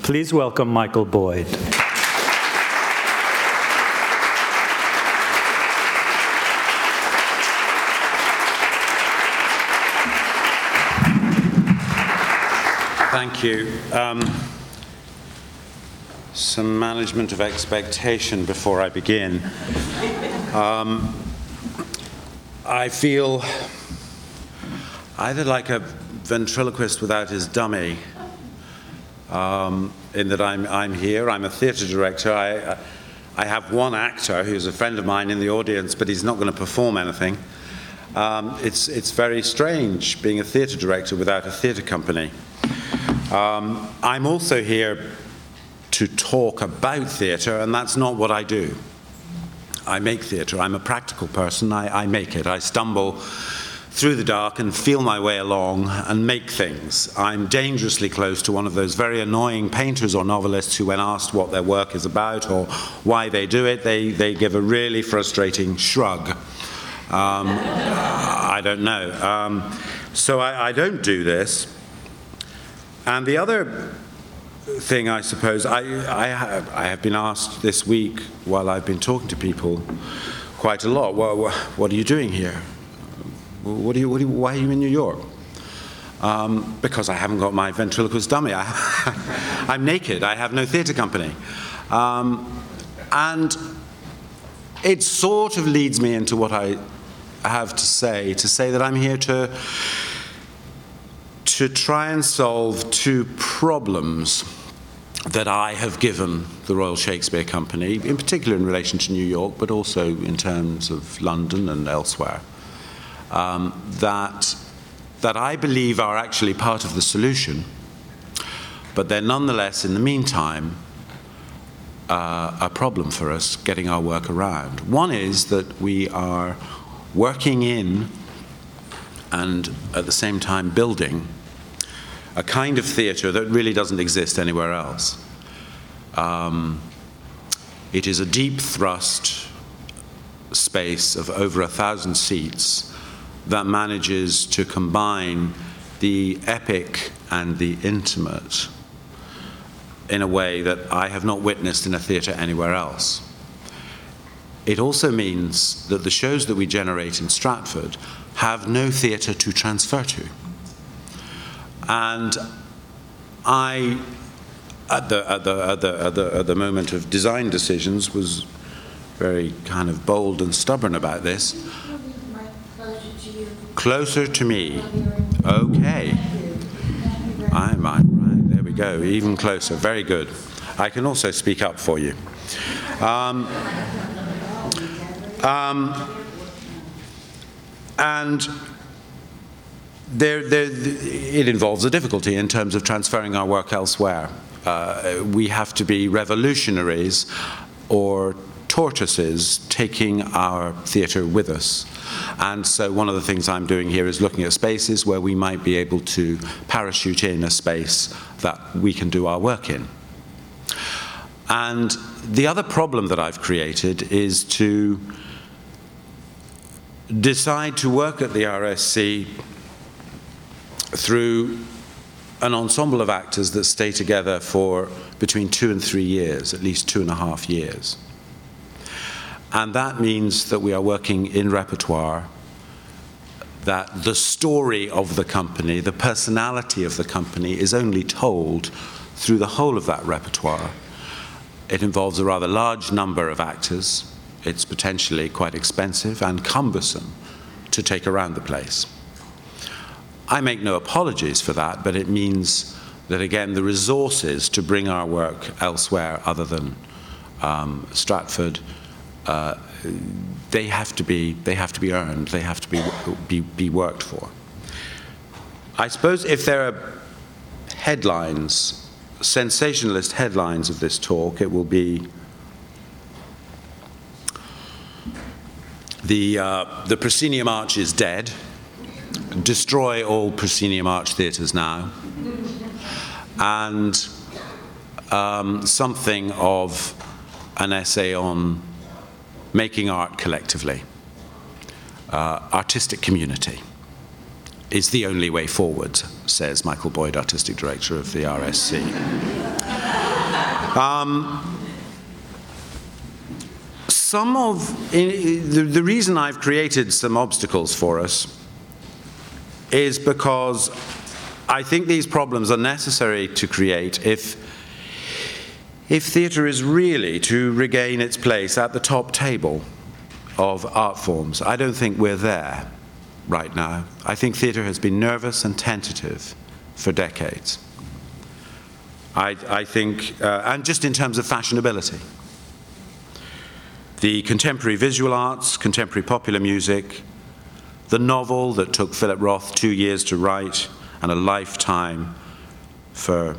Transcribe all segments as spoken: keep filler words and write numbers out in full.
Please welcome Michael Boyd. Thank you. Um, some management of expectation before I begin. Um, I feel either like a ventriloquist without his dummy, um, in that I'm, I'm here, I'm a theatre director. I, I have one actor who's a friend of mine in the audience, but he's not going to perform anything. Um, it's, it's very strange being a theatre director without a theatre company. Um, I'm also here to talk about theatre, and that's not what I do. I make theatre. I'm a practical person. I, I make it. I stumble through the dark and feel my way along and make things. I'm dangerously close to one of those very annoying painters or novelists who, when asked what their work is about or why they do it, they, they give a really frustrating shrug. Um, I don't know. Um, so I, I don't do this. And the other thing, I suppose, I, I, have, I have been asked this week while I've been talking to people quite a lot, well, what are you doing here? What are you, what are you, why are you in New York? Um, because I haven't got my ventriloquist dummy. I, I'm naked. I have no theatre company. Um, and it sort of leads me into what I have to say, to say that I'm here to to try and solve two problems that I have given the Royal Shakespeare Company, in particular in relation to New York, but also in terms of London and elsewhere, um, that, that I believe are actually part of the solution, but they're nonetheless, in the meantime, uh, a problem for us getting our work around. One is that we are working in and at the same time building a kind of theatre that really doesn't exist anywhere else. Um, it is a deep thrust space of over a thousand seats that manages to combine the epic and the intimate in a way that I have not witnessed in a theatre anywhere else. It also means that the shows that we generate in Stratford have no theatre to transfer to. And I, at the, at, the, at, the, at, the, at the moment of design decisions, was very kind of bold and stubborn about this. Closer to you. Closer to me. Okay. I might, right, there we go, even closer, very good. I can also speak up for you. Um, um, and There, there, it involves a difficulty in terms of transferring our work elsewhere. Uh, we have to be revolutionaries or tortoises taking our theatre with us. And so one of the things I'm doing here is looking at spaces where we might be able to parachute in a space that we can do our work in. And the other problem that I've created is to decide to work at the R S C through an ensemble of actors that stay together for between two and three years, at least two and a half years. And that means that we are working in repertoire, that the story of the company, the personality of the company is only told through the whole of that repertoire. It involves a rather large number of actors. It's potentially quite expensive and cumbersome to take around the place. I make no apologies for that, but it means that, again, the resources to bring our work elsewhere other than um, Stratford, uh, they have to be, they have to be earned, they have to be, be, be worked for. I suppose if there are headlines, sensationalist headlines of this talk, it will be the, uh, the proscenium arch is dead. Destroy all proscenium arch theatres now, and um, something of an essay on making art collectively. Uh, artistic community is the only way forward, says Michael Boyd, Artistic Director of the R S C. Um, some of, the, the reason I've created some obstacles for us is because I think these problems are necessary to create if, if theatre is really to regain its place at the top table of art forms. I don't think we're there right now. I think theatre has been nervous and tentative for decades. I, I think, uh, and just in terms of fashionability. The contemporary visual arts, contemporary popular music, the novel that took Philip Roth two years to write and a lifetime for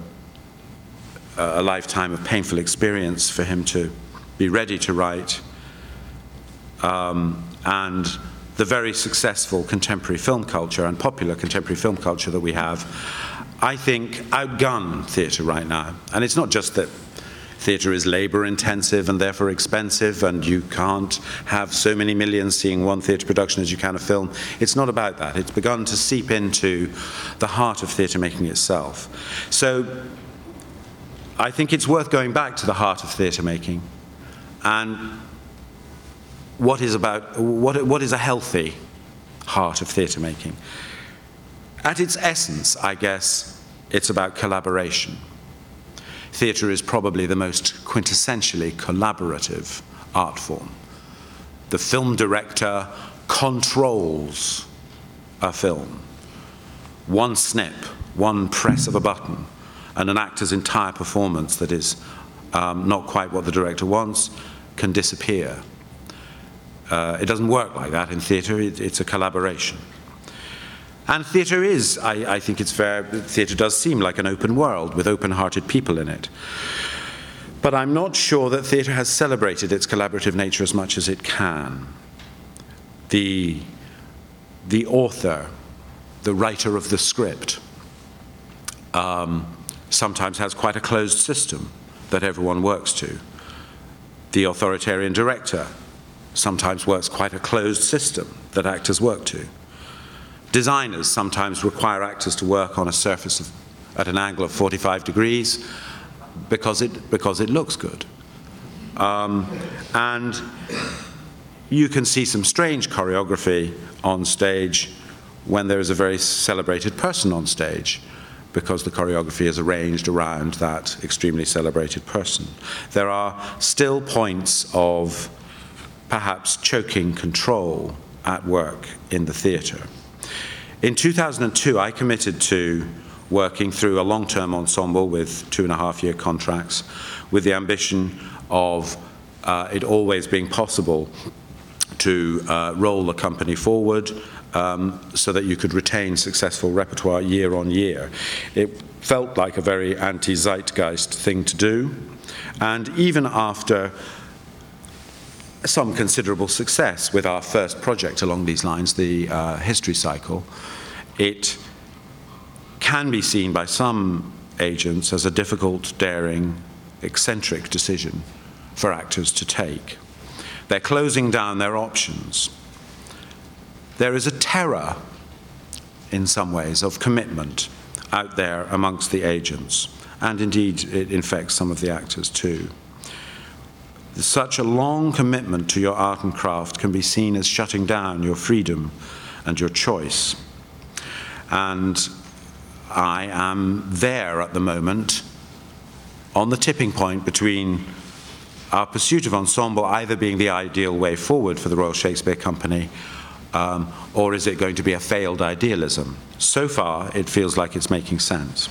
uh, a lifetime of painful experience for him to be ready to write, um, and the very successful contemporary film culture and popular contemporary film culture that we have, I think outgun theatre right now. And it's not just that theatre is labour-intensive and therefore expensive, and you can't have so many millions seeing one theatre production as you can a film. It's not about that. It's begun to seep into the heart of theatre making itself. So I think it's worth going back to the heart of theatre making and what is about what, what is a healthy heart of theatre making. At its essence, I guess, it's about collaboration. Theatre is probably the most quintessentially collaborative art form. The film director controls a film. One snip, one press of a button, and an actor's entire performance that is um, not quite what the director wants can disappear. Uh, it doesn't work like that in theatre. It, it's a collaboration. And theatre is, I, I think it's fair, theatre does seem like an open world with open-hearted people in it. But I'm not sure that theatre has celebrated its collaborative nature as much as it can. The, the author, the writer of the script, um, sometimes has quite a closed system that everyone works to. The authoritarian director sometimes works quite a closed system that actors work to. Designers sometimes require actors to work on a surface of, at an angle of forty-five degrees because it, because it looks good. Um, and you can see some strange choreography on stage when there is a very celebrated person on stage, because the choreography is arranged around that extremely celebrated person. There are still points of perhaps choking control at work in the theatre. In two thousand two, I committed to working through a long-term ensemble with two and a half year contracts with the ambition of uh, it always being possible to uh, roll the company forward um, so that you could retain successful repertoire year on year. It felt like a very anti-zeitgeist thing to do, and even after some considerable success with our first project along these lines, the uh, History Cycle, it can be seen by some agents as a difficult, daring, eccentric decision for actors to take. They're closing down their options. There is a terror, in some ways, of commitment out there amongst the agents, and indeed it infects some of the actors too. Such a long commitment to your art and craft can be seen as shutting down your freedom and your choice. And I am there at the moment on the tipping point between our pursuit of ensemble either being the ideal way forward for the Royal Shakespeare Company, um, or is it going to be a failed idealism? So far, it feels like it's making sense.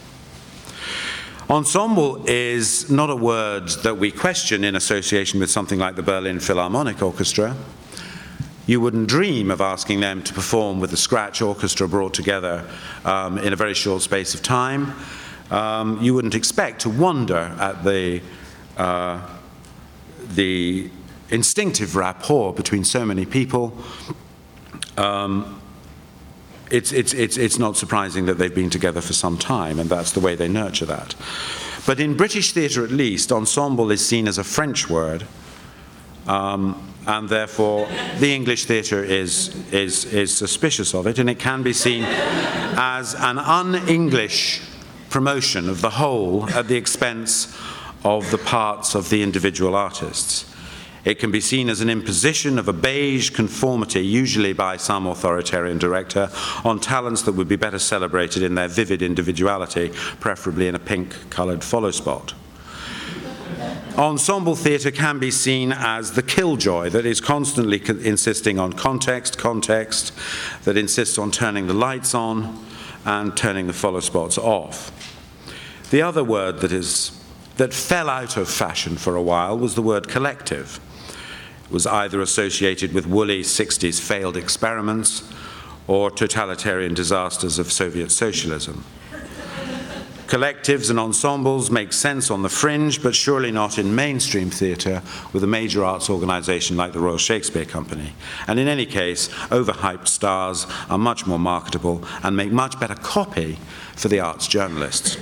Ensemble is not a word that we question in association with something like the Berlin Philharmonic Orchestra. You wouldn't dream of asking them to perform with the scratch orchestra brought together um, in a very short space of time. Um, you wouldn't expect to wonder at the, uh, the instinctive rapport between so many people. Um, It's, it's, it's, it's not surprising that they've been together for some time, and that's the way they nurture that. But in British theatre, at least, ensemble is seen as a French word, um, and therefore the English theatre is, is, is suspicious of it, and it can be seen as an un-English promotion of the whole at the expense of the parts of the individual artists. It can be seen as an imposition of a beige conformity, usually by some authoritarian director, on talents that would be better celebrated in their vivid individuality, preferably in a pink-coloured follow spot. Ensemble theatre can be seen as the killjoy that is constantly co- insisting on context, context, that insists on turning the lights on and turning the follow spots off. The other word that is that fell out of fashion for a while was the word collective. It was either associated with woolly sixties failed experiments or totalitarian disasters of Soviet socialism. Collectives and ensembles make sense on the fringe, but surely not in mainstream theatre with a major arts organisation like the Royal Shakespeare Company. And in any case, overhyped stars are much more marketable and make much better copy for the arts journalists,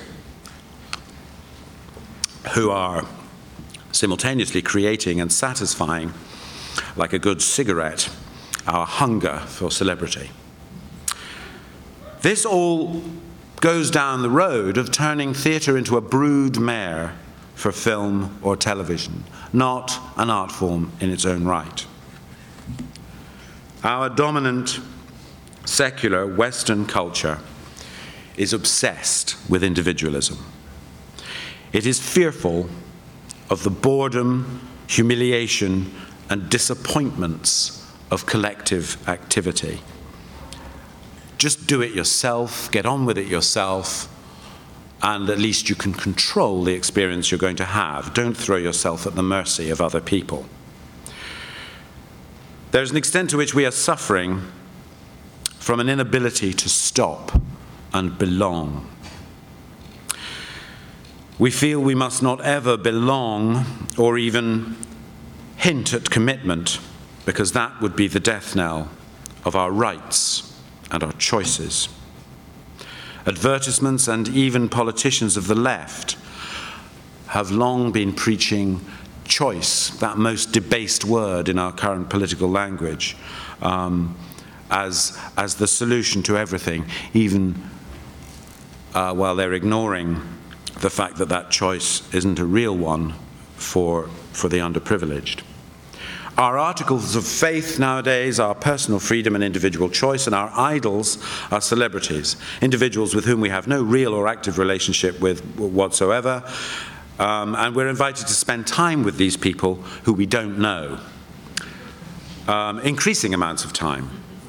who are simultaneously creating and satisfying, like a good cigarette, our hunger for celebrity. This all goes down the road of turning theatre into a brood mare for film or television, not an art form in its own right. Our dominant secular Western culture is obsessed with individualism. It is fearful of the boredom, humiliation, and disappointments of collective activity. Just do it yourself, get on with it yourself, and at least you can control the experience you're going to have. Don't throw yourself at the mercy of other people. There's an extent to which we are suffering from an inability to stop and belong. We feel we must not ever belong or even hint at commitment, because that would be the death knell of our rights and our choices. Advertisements and even politicians of the left have long been preaching choice, that most debased word in our current political language, um, as, as the solution to everything, even uh, while they're ignoring the fact that that choice isn't a real one for, for the underprivileged. Our articles of faith nowadays are personal freedom and individual choice, and our idols are celebrities, individuals with whom we have no real or active relationship with whatsoever, um, and we're invited to spend time with these people who we don't know, um, increasing amounts of time.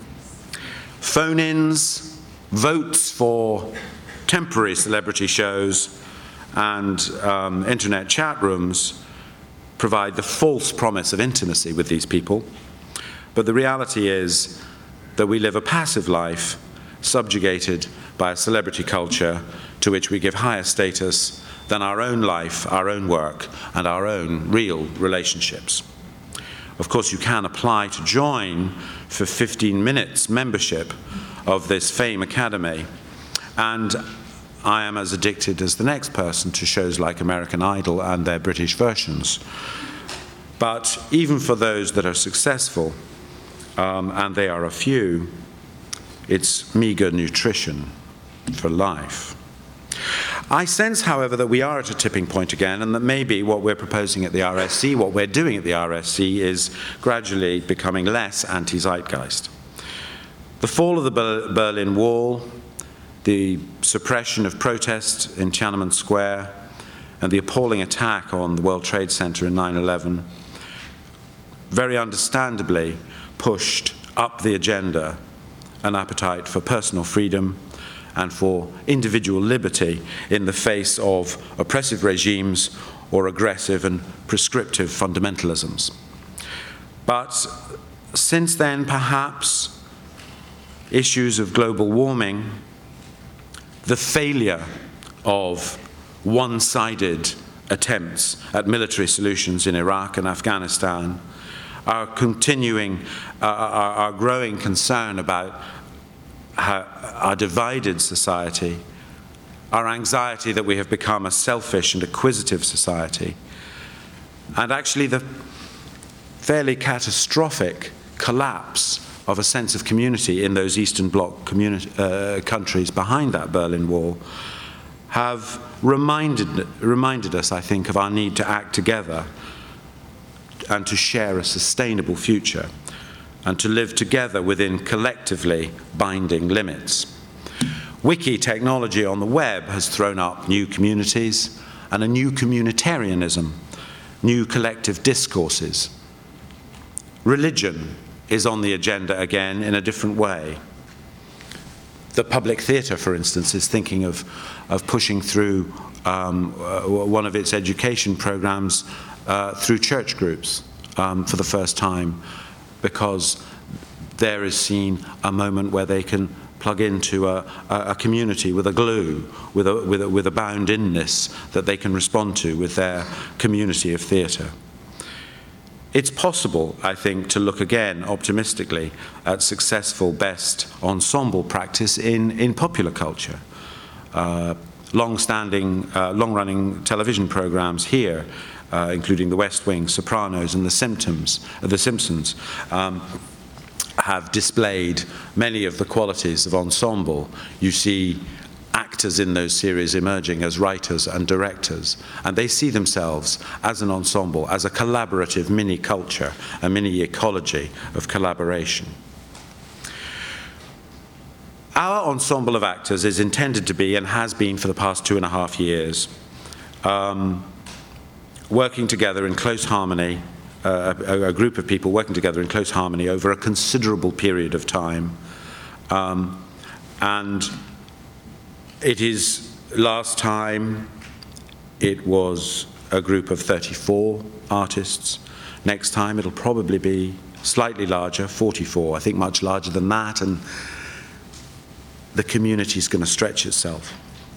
Phone-ins, votes for temporary celebrity shows, and um, internet chat rooms provide the false promise of intimacy with these people, but the reality is that we live a passive life subjugated by a celebrity culture to which we give higher status than our own life, our own work, and our own real relationships. Of course, you can apply to join for fifteen minutes membership of this Fame Academy, and I am as addicted as the next person to shows like American Idol and their British versions. But even for those that are successful, um, and they are a few, it's meager nutrition for life. I sense, however, that we are at a tipping point again, and that maybe what we're proposing at the R S C, what we're doing at the R S C, is gradually becoming less anti-zeitgeist. The fall of the Ber- Berlin Wall, the suppression of protests in Tiananmen Square, and the appalling attack on the World Trade Center in nine eleven, very understandably pushed up the agenda an appetite for personal freedom and for individual liberty in the face of oppressive regimes or aggressive and prescriptive fundamentalisms. But since then, perhaps, issues of global warming, the failure of one-sided attempts at military solutions in Iraq and Afghanistan, our continuing, uh, our, our growing concern about how, our divided society, our anxiety that we have become a selfish and acquisitive society, and actually the fairly catastrophic collapse of a sense of community in those Eastern Bloc communi- uh, countries behind that Berlin Wall have reminded, reminded us, I think, of our need to act together and to share a sustainable future and to live together within collectively binding limits. Wiki technology on the web has thrown up new communities and a new communitarianism, new collective discourses. Religion is on the agenda again in a different way. The public theatre, for instance, is thinking of, of pushing through um, uh, one of its education programs uh, through church groups um, for the first time, because there is seen a moment where they can plug into a, a community with a glue, with a, with, a, with a bound-inness that they can respond to with their community of theatre. It's possible, I think, to look again optimistically at successful best ensemble practice in, in popular culture. Uh, long-standing, uh, long-running television programs here, uh, including The West Wing, Sopranos, and The Simpsons, uh, The Simpsons um, have displayed many of the qualities of ensemble. You see actors in those series emerging as writers and directors, and they see themselves as an ensemble, as a collaborative mini-culture, a mini-ecology of collaboration. Our ensemble of actors is intended to be, and has been for the past two and a half years, um, working together in close harmony, uh, a, a group of people working together in close harmony over a considerable period of time. Um, and it is, last time, it was a group of thirty-four artists. Next time it'll probably be slightly larger, forty-four, I think much larger than that, and the community is going to stretch itself.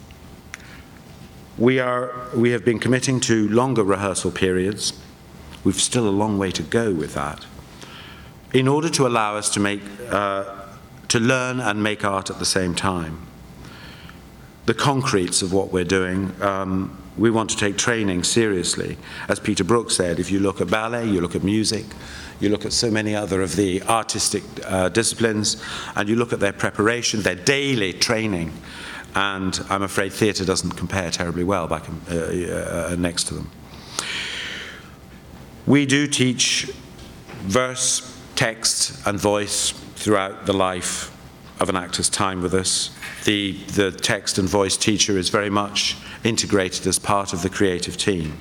We are, we have been committing to longer rehearsal periods. We've still a long way to go with that, in order to allow us to make, uh, to learn and make art at the same time. The concretes of what we're doing, um, we want to take training seriously. As Peter Brook said, if you look at ballet, you look at music, you look at so many other of the artistic uh, disciplines, and you look at their preparation, their daily training, and I'm afraid theatre doesn't compare terribly well back uh, uh, next to them. We do teach verse, text, and voice throughout the life of an actor's time with us. The, the text and voice teacher is very much integrated as part of the creative team.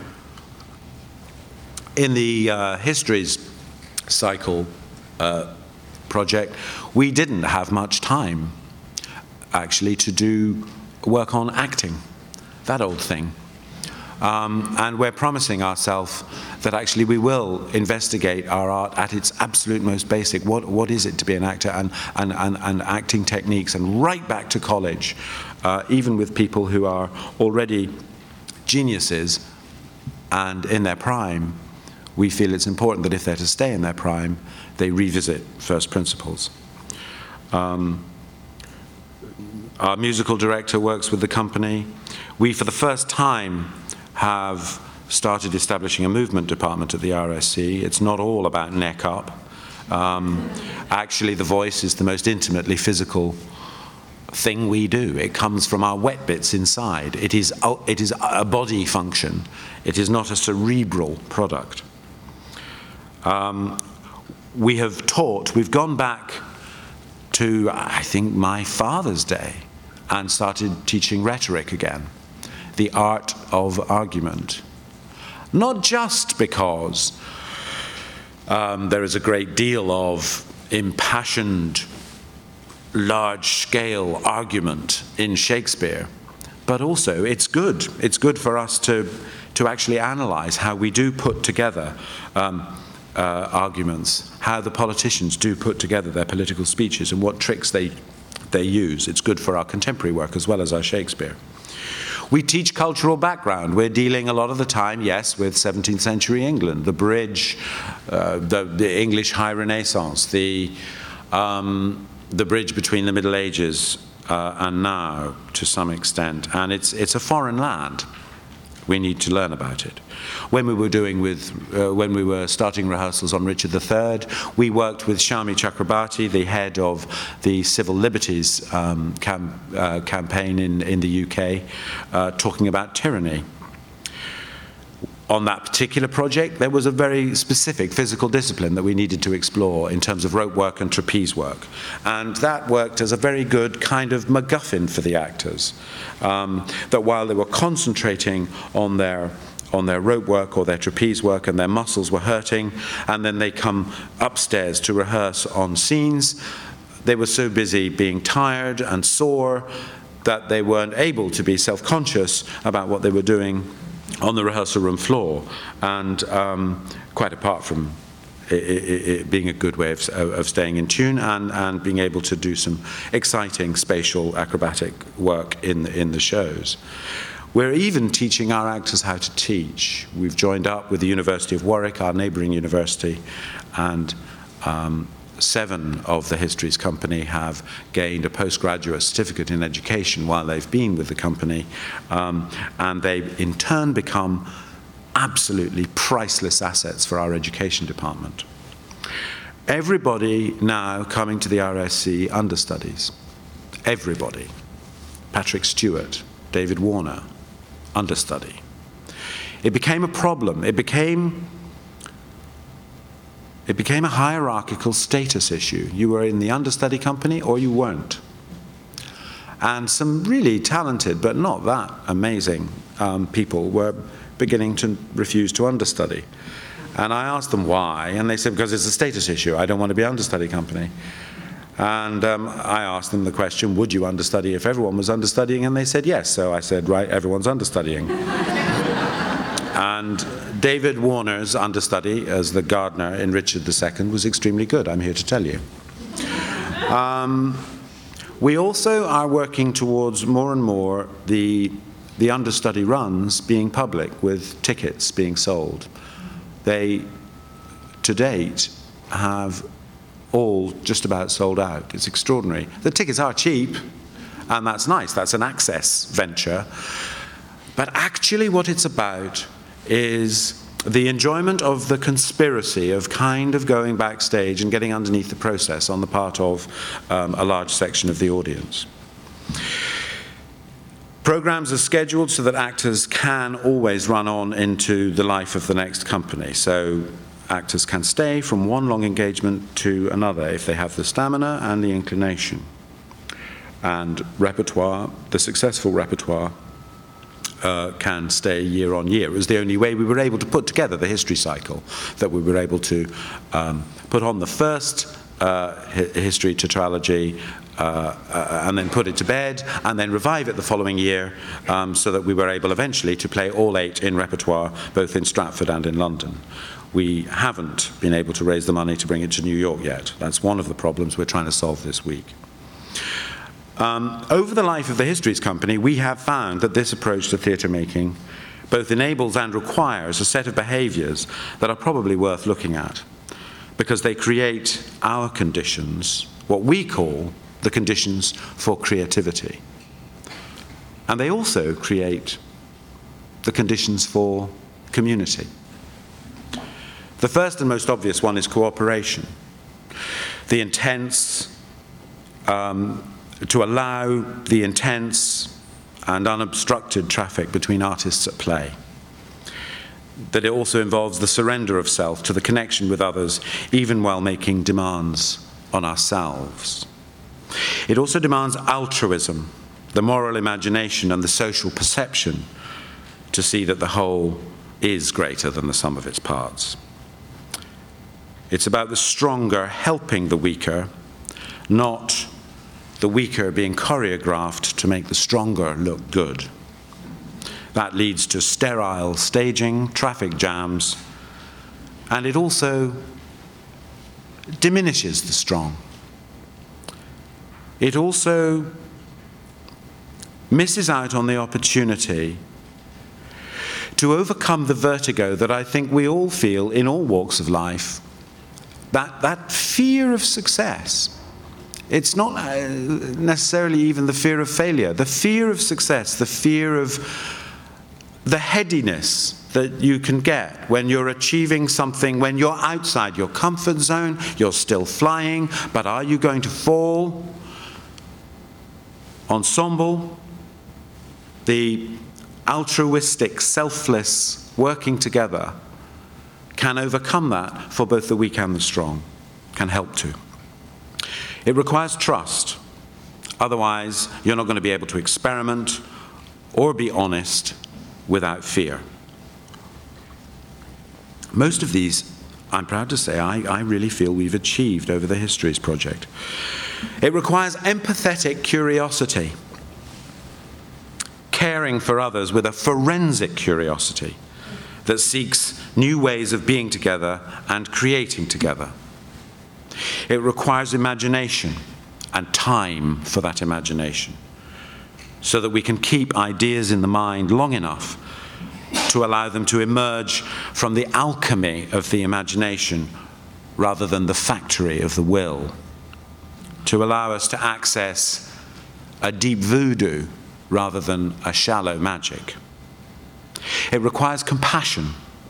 In the uh, Histories Cycle uh, project, we didn't have much time, actually, to do work on acting, that old thing. Um, and we're promising ourselves that actually we will investigate our art at its absolute most basic. What, what is it to be an actor, and, and, and, and acting techniques, and right back to college, uh, even with people who are already geniuses and in their prime. We feel it's important that if they're to stay in their prime, they revisit first principles. Um, our musical director works with the company. We, for the first time, have started establishing a movement department at the R S C. It's not all about neck up. Um, actually, the voice is the most intimately physical thing we do. It comes from our wet bits inside. It is, it is a body function. It is not a cerebral product. Um, we have taught, we've gone back to, I think, my father's day and started teaching rhetoric again. The art of argument. Not just because um, there is a great deal of impassioned, large-scale argument in Shakespeare, but also it's good. It's good for us to, to actually analyze how we do put together um, uh, arguments, how the politicians do put together their political speeches, and what tricks they, they use. It's good for our contemporary work as well as our Shakespeare. We teach cultural background. We're dealing a lot of the time, yes, with seventeenth century England, the bridge, uh, the, the English High Renaissance, the, um, the bridge between the Middle Ages uh, and now, to some extent. And it's, it's a foreign land We need to learn about it. When we were doing with, uh, when we were starting rehearsals on Richard the Third, we worked with Shami Chakrabarti, the head of the Civil Liberties um, cam uh, campaign in, in the U K, uh, talking about tyranny. On that particular project, there was a very specific physical discipline that we needed to explore in terms of rope work and trapeze work. And that worked as a very good kind of MacGuffin for the actors. Um, that while they were concentrating on their on their rope work or their trapeze work and their muscles were hurting, and then they come upstairs to rehearse on scenes, they were so busy being tired and sore that they weren't able to be self-conscious about what they were doing on the rehearsal room floor, and um, quite apart from it, it, it being a good way of, of staying in tune and, and being able to do some exciting spatial acrobatic work in, in the shows. We're even teaching our actors how to teach. We've joined up with the University of Warwick, our neighbouring university, and um, seven of the Histories Company have gained a postgraduate certificate in education while they've been with the company, um, and they in turn become absolutely priceless assets for our education department. Everybody now coming to the R S C understudies. Everybody. Patrick Stewart, David Warner, understudy. It became a problem. It became It became a hierarchical status issue. You were in the understudy company or you weren't. And some really talented, but not that amazing um, people were beginning to refuse to understudy. And I asked them why, and they said, because it's a status issue. I don't want to be understudy company. And um, I asked them the question, would you understudy if everyone was understudying? And they said yes. So I said, right, everyone's understudying. And David Warner's understudy as the gardener in Richard the Second was extremely good, I'm here to tell you. Um, we also are working towards more and more the, the understudy runs being public with tickets being sold. They, to date, have all just about sold out. It's extraordinary. The tickets are cheap, and that's nice. That's an access venture. But actually what it's about is the enjoyment of the conspiracy of kind of going backstage and getting underneath the process on the part of um, a large section of the audience. Programs are scheduled so that actors can always run on into the life of the next company. So actors can stay from one long engagement to another if they have the stamina and the inclination. And repertoire, the successful repertoire, Uh, can stay year on year. It was the only way we were able to put together the history cycle, that we were able to um, put on the first uh, hi history tetralogy uh, uh, and then put it to bed and then revive it the following year um, so that we were able eventually to play all eight in repertoire both in Stratford and in London. We haven't been able to raise the money to bring it to New York yet. That's one of the problems we're trying to solve this week. Um, over the life of the Histories Company, we have found that this approach to theatre making both enables and requires a set of behaviours that are probably worth looking at, because they create our conditions, what we call the conditions for creativity. And they also create the conditions for community. The first and most obvious one is cooperation. The intense um, to allow the intense and unobstructed traffic between artists at play. That it also involves the surrender of self to the connection with others, even while making demands on ourselves. It also demands altruism, the moral imagination and the social perception to see that the whole is greater than the sum of its parts. It's about the stronger helping the weaker, not the weaker being choreographed to make the stronger look good. That leads to sterile staging, traffic jams, and it also diminishes the strong. It also misses out on the opportunity to overcome the vertigo that I think we all feel in all walks of life, that, that fear of success. It's not necessarily even the fear of failure. The fear of success, the fear of the headiness that you can get when you're achieving something, when you're outside your comfort zone, you're still flying, but are you going to fall? Ensemble, the altruistic, selfless working together can overcome that for both the weak and the strong, can help to. It requires trust. Otherwise, you're not going to be able to experiment or be honest without fear. Most of these, I'm proud to say, I, I really feel we've achieved over the Histories Project. It requires empathetic curiosity, caring for others with a forensic curiosity that seeks new ways of being together and creating together. It requires imagination and time for that imagination, so that we can keep ideas in the mind long enough to allow them to emerge from the alchemy of the imagination rather than the factory of the will, to allow us to access a deep voodoo rather than a shallow magic. It requires compassion,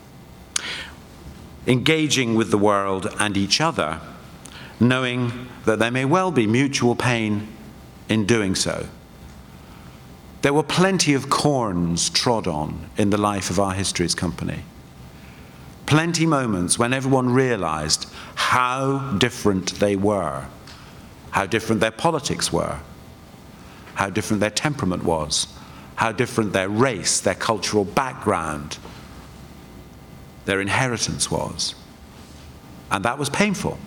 engaging with the world and each other, knowing that there may well be mutual pain in doing so. There were plenty of corns trod on in the life of our Histories Company. Plenty moments when everyone realized how different they were, how different their politics were, how different their temperament was, how different their race, their cultural background, their inheritance was. And that was painful.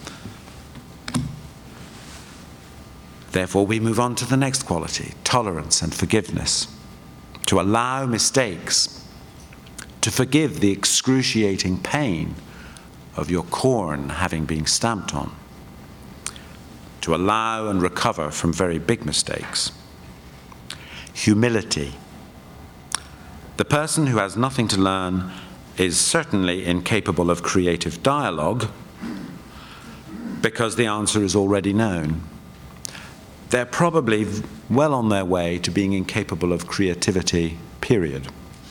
Therefore, we move on to the next quality, tolerance and forgiveness. To allow mistakes, to forgive the excruciating pain of your corn having been stamped on, to allow and recover from very big mistakes. Humility. The person who has nothing to learn is certainly incapable of creative dialogue because the answer is already known. They're probably well on their way to being incapable of creativity, period.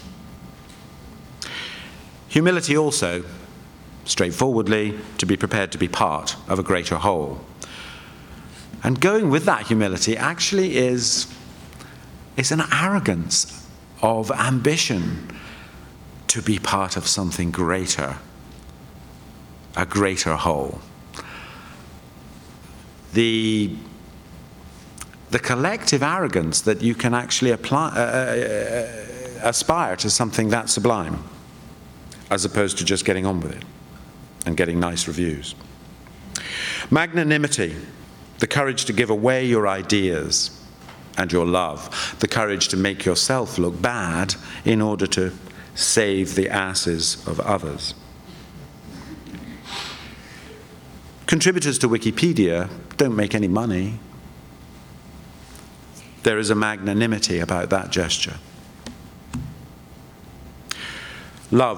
Humility also, straightforwardly, to be prepared to be part of a greater whole. And going with that humility actually is, is an arrogance of ambition to be part of something greater, a greater whole. The The collective arrogance that you can actually apply, uh, uh, aspire to something that sublime, as opposed to just getting on with it and getting nice reviews. Magnanimity, the courage to give away your ideas and your love, the courage to make yourself look bad in order to save the asses of others. Contributors to Wikipedia don't make any money. There is a magnanimity about that gesture. Love,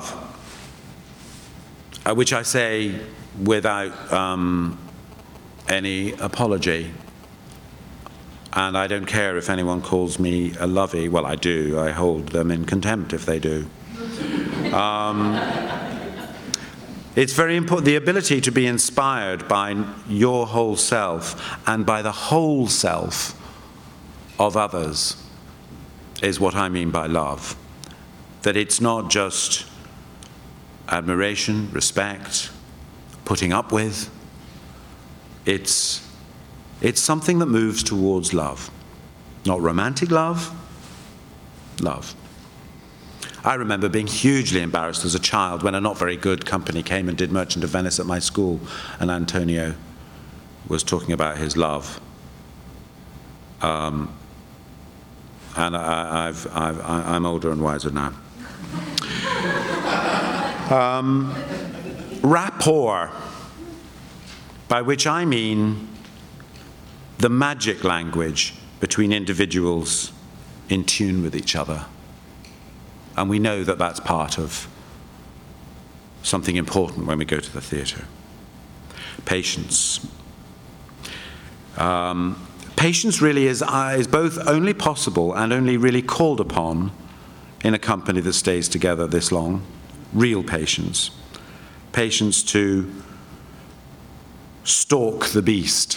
uh, which I say without um, any apology. And I don't care if anyone calls me a lovey. Well, I do. I hold them in contempt if they do. Um, it's very important. The ability to be inspired by your whole self and by the whole self of others is what I mean by love. That it's not just admiration, respect, putting up with. It's, it's something that moves towards love. Not romantic love, love. I remember being hugely embarrassed as a child when a not very good company came and did Merchant of Venice at my school, and Antonio was talking about his love. Um, And I, I've, I've, I'm older and wiser now. Um, rapport, by which I mean the magic language between individuals in tune with each other. And we know that that's part of something important when we go to the theatre. Patience. Um, Patience really is, uh, is both only possible and only really called upon in a company that stays together this long. Real patience. Patience to stalk the beast.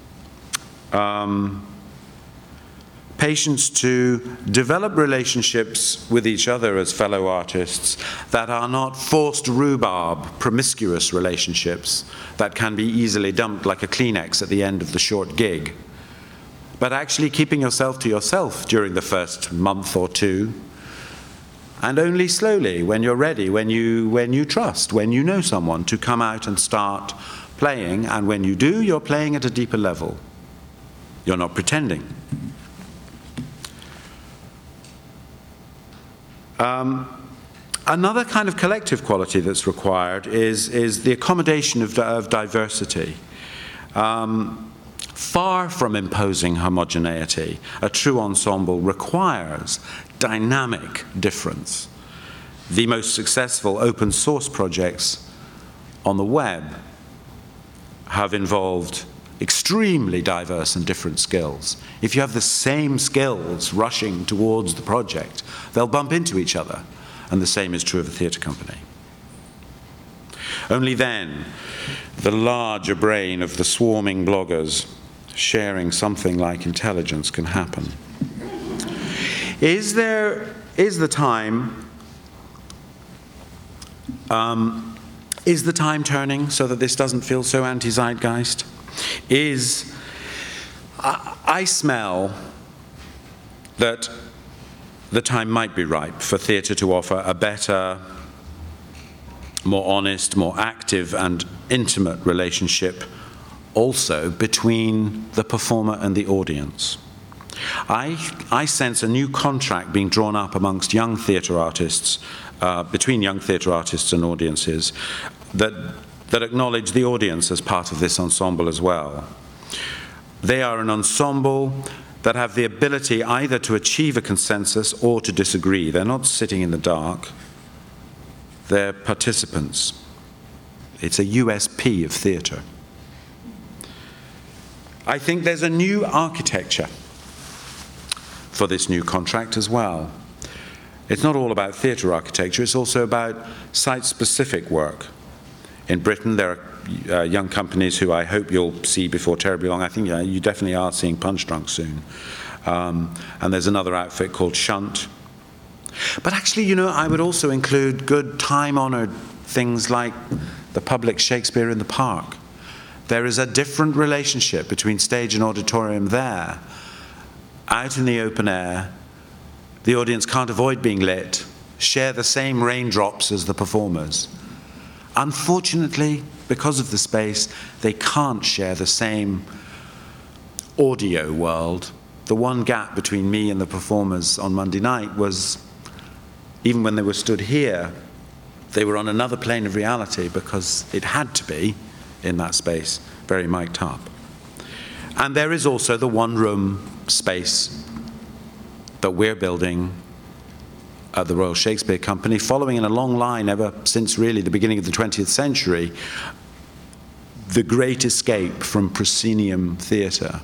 Um, patience to develop relationships with each other as fellow artists that are not forced rhubarb, promiscuous relationships that can be easily dumped like a Kleenex at the end of the short gig, but actually keeping yourself to yourself during the first month or two, and only slowly, when you're ready, when you, when you trust, when you know someone, to come out and start playing, and when you do, you're playing at a deeper level. You're not pretending. Um, another kind of collective quality that's required is, is the accommodation of, of diversity. Um, far from imposing homogeneity, a true ensemble requires dynamic difference. The most successful open source projects on the web have involved extremely diverse and different skills. If you have the same skills rushing towards the project, they'll bump into each other, and the same is true of a theatre company. Only then, the larger brain of the swarming bloggers sharing something like intelligence can happen. Is there, is the time, um, is the time turning so that this doesn't feel so anti-zeitgeist? Is, I, I smell that the time might be ripe for theatre to offer a better, more honest, more active and intimate relationship also between the performer and the audience. I, I sense a new contract being drawn up amongst young theatre artists, uh, between young theatre artists and audiences, that that acknowledge the audience as part of this ensemble as well. They are an ensemble that have the ability either to achieve a consensus or to disagree. They're not sitting in the dark. They're participants. It's a U S P of theatre. I think there's a new architecture for this new contract as well. It's not all about theatre architecture, it's also about site-specific work. In Britain, there are uh, young companies who I hope you'll see before terribly long. I think uh, you definitely are seeing Punch Drunk soon. Um, and there's another outfit called Shunt. But actually, you know, I would also include good time-honoured things like the public Shakespeare in the Park. There is a different relationship between stage and auditorium there. Out in the open air, the audience can't avoid being lit, share the same raindrops as the performers. Unfortunately, because of the space, they can't share the same audio world. The one gap between me and the performers on Monday night was, even when they were stood here, they were on another plane of reality because it had to be, in that space, very mic'd up. And there is also the one-room space that we're building at the Royal Shakespeare Company, following in a long line ever since really the beginning of the twentieth century, the great escape from proscenium theatre.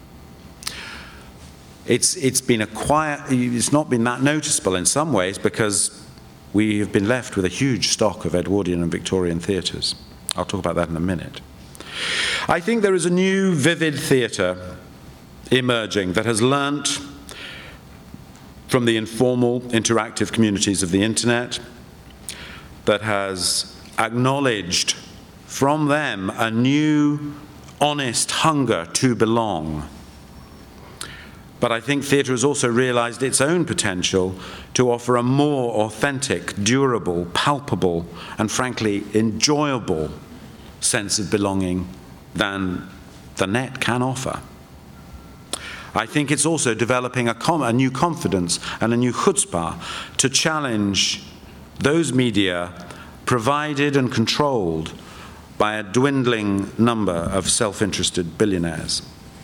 It's, it's been a quiet, it's not been that noticeable in some ways because we have been left with a huge stock of Edwardian and Victorian theatres. I'll talk about that in a minute. I think there is a new vivid theatre emerging that has learnt from the informal, interactive communities of the internet, that has acknowledged from them a new, honest hunger to belong. But I think theatre has also realized its own potential to offer a more authentic, durable, palpable, and frankly, enjoyable sense of belonging than the net can offer. I think it's also developing a, com a new confidence and a new chutzpah to challenge those media provided and controlled by a dwindling number of self-interested billionaires.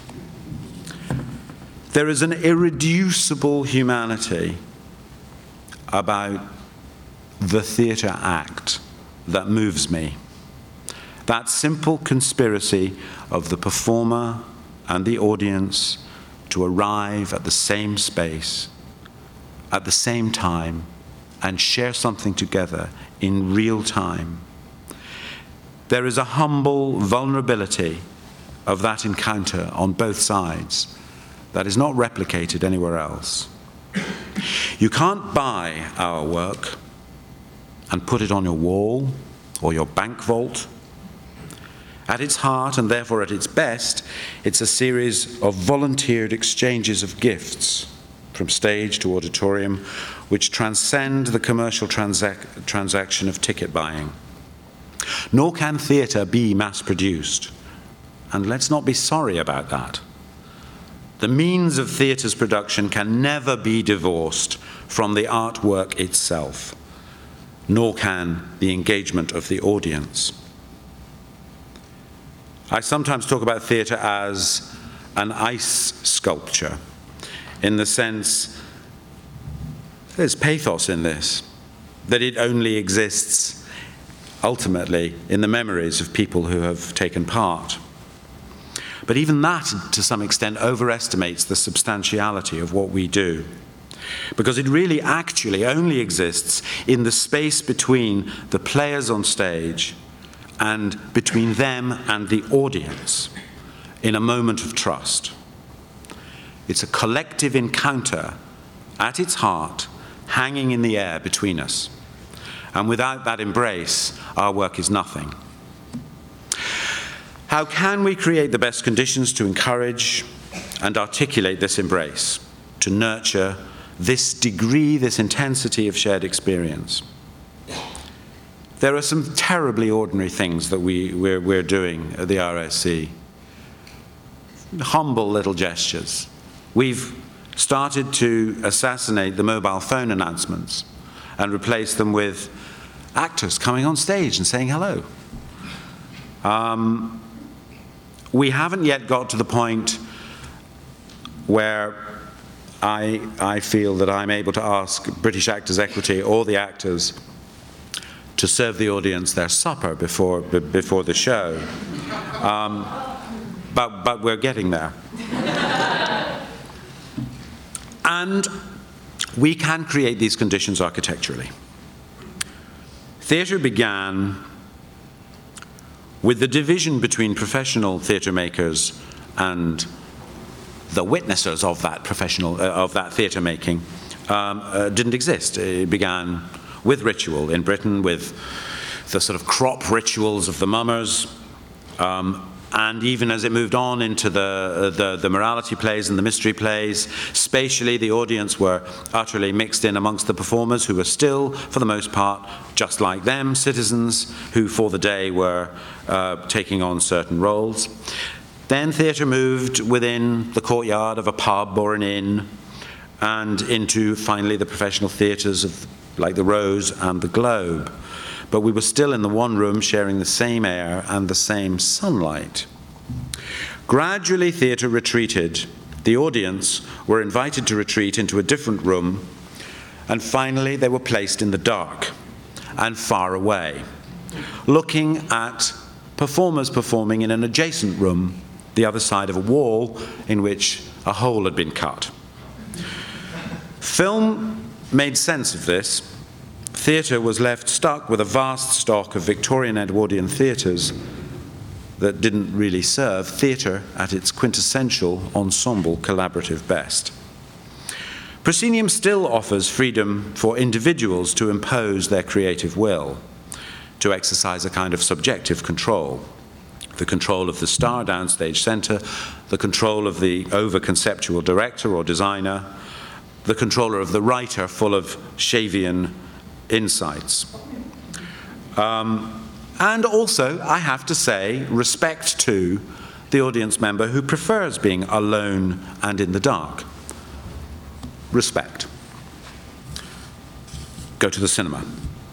There is an irreducible humanity about the theatre act that moves me. That simple conspiracy of the performer and the audience to arrive at the same space at the same time and share something together in real time. There is a humble vulnerability of that encounter on both sides that is not replicated anywhere else. You can't buy our work and put it on your wall or your bank vault. At its heart, and therefore at its best, it's a series of volunteered exchanges of gifts from stage to auditorium, which transcend the commercial transac- transaction of ticket buying. Nor can theatre be mass-produced, and let's not be sorry about that. The means of theatre's production can never be divorced from the artwork itself, nor can the engagement of the audience. I sometimes talk about theatre as an ice sculpture, in the sense there's pathos in this, that it only exists ultimately in the memories of people who have taken part. But even that, to some extent, overestimates the substantiality of what we do, because it really actually only exists in the space between the players on stage and between them and the audience, in a moment of trust. It's a collective encounter at its heart, hanging in the air between us. And without that embrace, our work is nothing. How can we create the best conditions to encourage and articulate this embrace, to nurture this degree, this intensity of shared experience? There are some terribly ordinary things that we, we're, we're doing at the R S C. Humble little gestures. We've started to assassinate the mobile phone announcements and replace them with actors coming on stage and saying hello. Um, we haven't yet got to the point where I, I feel that I'm able to ask British Actors Equity or the actors to serve the audience their supper before, b- before the show. Um, but, but we're getting there. And we can create these conditions architecturally. Theatre began with the division between professional theatre makers and the witnessers of that professional, uh, of that theatre making, um, uh, didn't exist. It began with ritual in Britain, with the sort of crop rituals of the mummers, um, and even as it moved on into the, the, the morality plays and the mystery plays, spatially the audience were utterly mixed in amongst the performers, who were still, for the most part, just like them, citizens who for the day were uh, taking on certain roles. Then theatre moved within the courtyard of a pub or an inn, and into finally the professional theatres of like the Rose and the Globe. But we were still in the one room sharing the same air and the same sunlight. Gradually, theatre retreated. The audience were invited to retreat into a different room, and finally they were placed in the dark and far away, looking at performers performing in an adjacent room, the other side of a wall in which a hole had been cut. Film made sense of this. Theatre was left stuck with a vast stock of Victorian Edwardian theatres that didn't really serve theatre at its quintessential ensemble collaborative best. Proscenium still offers freedom for individuals to impose their creative will, to exercise a kind of subjective control. The control of the star downstage centre, the control of the over-conceptual director or designer, the controller of the writer full of Shavian insights. Um, and also, I have to say, respect to the audience member who prefers being alone and in the dark. Respect. Go to the cinema.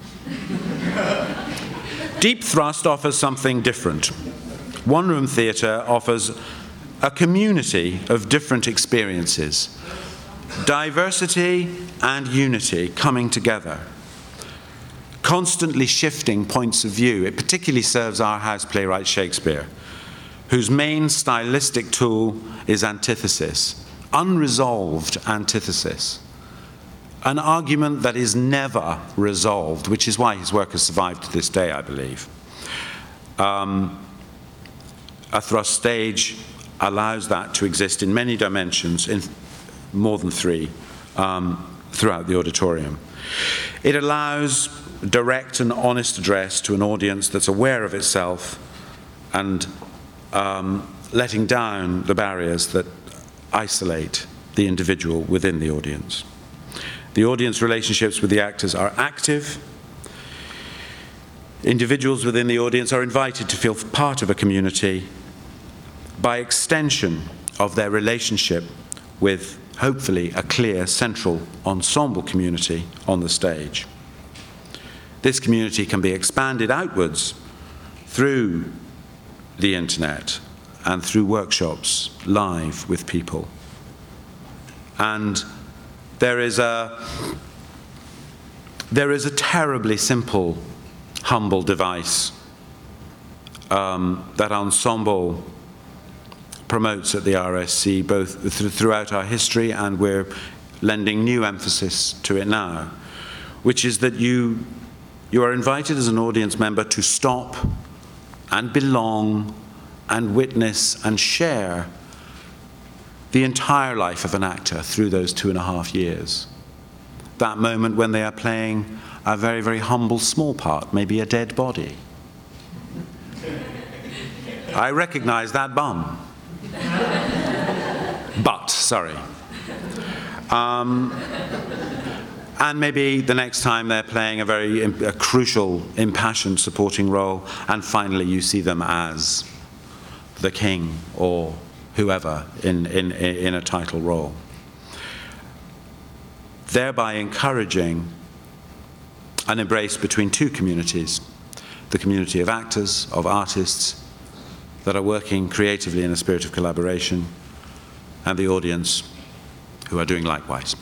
Deep Thrust offers something different. One-room theatre offers a community of different experiences, diversity and unity coming together, constantly shifting points of view. It particularly serves our house playwright Shakespeare, whose main stylistic tool is antithesis, unresolved antithesis. an argument that is never resolved, which is why his work has survived to this day, I believe. Um, a thrust stage allows that to exist in many dimensions, in more than three, um, throughout the auditorium. It allows direct and honest address to an audience that's aware of itself and um, letting down the barriers that isolate the individual within the audience. The audience relationships with the actors are active. Individuals within the audience are invited to feel part of a community by extension of their relationship with, hopefully, a clear central ensemble community on the stage. This community can be expanded outwards through the internet and through workshops live with people. And there is a, there is a terribly simple, humble device um, that ensemble promotes at the R S C, both th throughout our history, and we're lending new emphasis to it now, which is that you, you are invited as an audience member to stop and belong and witness and share the entire life of an actor through those two and a half years. That moment when they are playing a very, very humble small part, maybe a dead body. I recognize that bum. But, sorry. Um, and maybe the next time they're playing a very a crucial, impassioned supporting role, and finally you see them as the king or whoever in, in, in a title role. Thereby encouraging an embrace between two communities, the community of actors, of artists that are working creatively in a spirit of collaboration, and the audience who are doing likewise.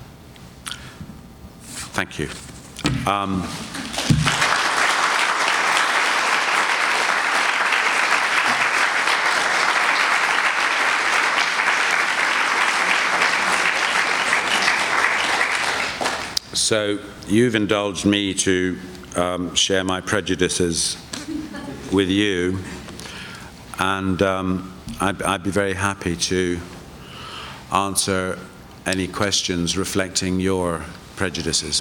Thank you. Um, So you've indulged me to um, share my prejudices with you, and um, I'd, I'd be very happy to answer any questions reflecting your prejudices.